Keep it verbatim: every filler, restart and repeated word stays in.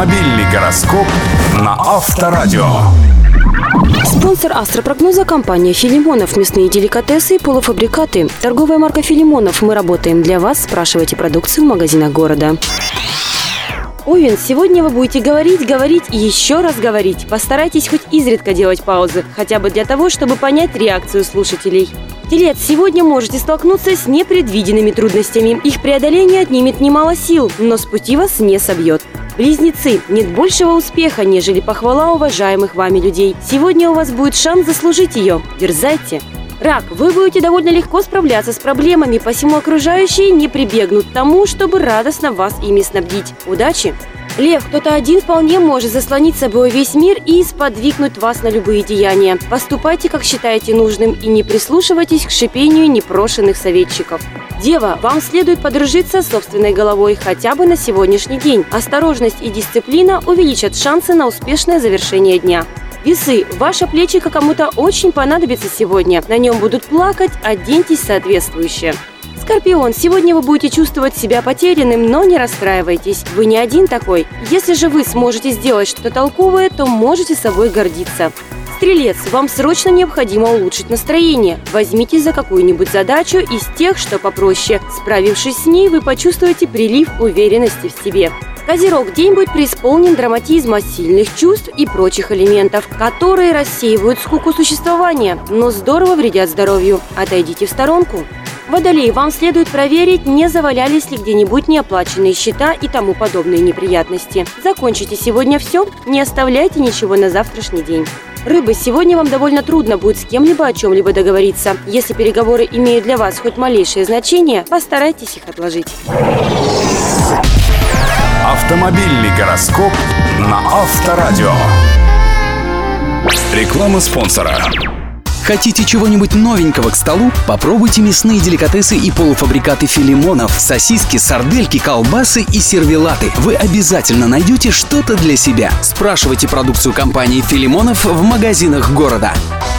Автомобильный гороскоп на Авторадио. Спонсор астропрогноза — компания «Филимонов». Мясные деликатесы и полуфабрикаты. Торговая марка «Филимонов». Мы работаем для вас. Спрашивайте продукцию в магазинах города. Овен, сегодня вы будете говорить, говорить и еще раз говорить. Постарайтесь хоть изредка делать паузы, хотя бы для того, чтобы понять реакцию слушателей. Телец, сегодня можете столкнуться с непредвиденными трудностями. Их преодоление отнимет немало сил, но с пути вас не собьет. Близнецы, нет большего успеха, нежели похвала уважаемых вами людей. Сегодня у вас будет шанс заслужить ее. Дерзайте. Рак, вы будете довольно легко справляться с проблемами, посему окружающие не прибегнут к тому, чтобы радостно вас ими снабдить. Удачи! Лев, кто-то один вполне может заслонить собой весь мир и сподвигнуть вас на любые деяния. Поступайте, как считаете нужным, и не прислушивайтесь к шипению непрошенных советчиков. Дева, вам следует подружиться с собственной головой хотя бы на сегодняшний день. Осторожность и дисциплина увеличат шансы на успешное завершение дня. Весы, ваше плечико кому-то очень понадобится сегодня. На нем будут плакать, оденьтесь соответствующе. Скорпион, сегодня вы будете чувствовать себя потерянным, но не расстраивайтесь. Вы не один такой. Если же вы сможете сделать что-то толковое, то можете собой гордиться. Стрелец, вам срочно необходимо улучшить настроение. Возьмитесь за какую-нибудь задачу из тех, что попроще. Справившись с ней, вы почувствуете прилив уверенности в себе. Козерог, день будет преисполнен драматизма, сильных чувств и прочих элементов, которые рассеивают скуку существования, но здорово вредят здоровью. Отойдите в сторонку. Водолей, вам следует проверить, не завалялись ли где-нибудь неоплаченные счета и тому подобные неприятности. Закончите сегодня все, не оставляйте ничего на завтрашний день. Рыбы, сегодня вам довольно трудно будет с кем-либо о чем-либо договориться. Если переговоры имеют для вас хоть малейшее значение, постарайтесь их отложить. Автомобильный гороскоп на Авторадио. Реклама спонсора. Хотите чего-нибудь новенького к столу? Попробуйте мясные деликатесы и полуфабрикаты «Филимонов». Сосиски, сардельки, колбасы и сервелаты. Вы обязательно найдете что-то для себя. Спрашивайте продукцию компании «Филимонов» в магазинах города.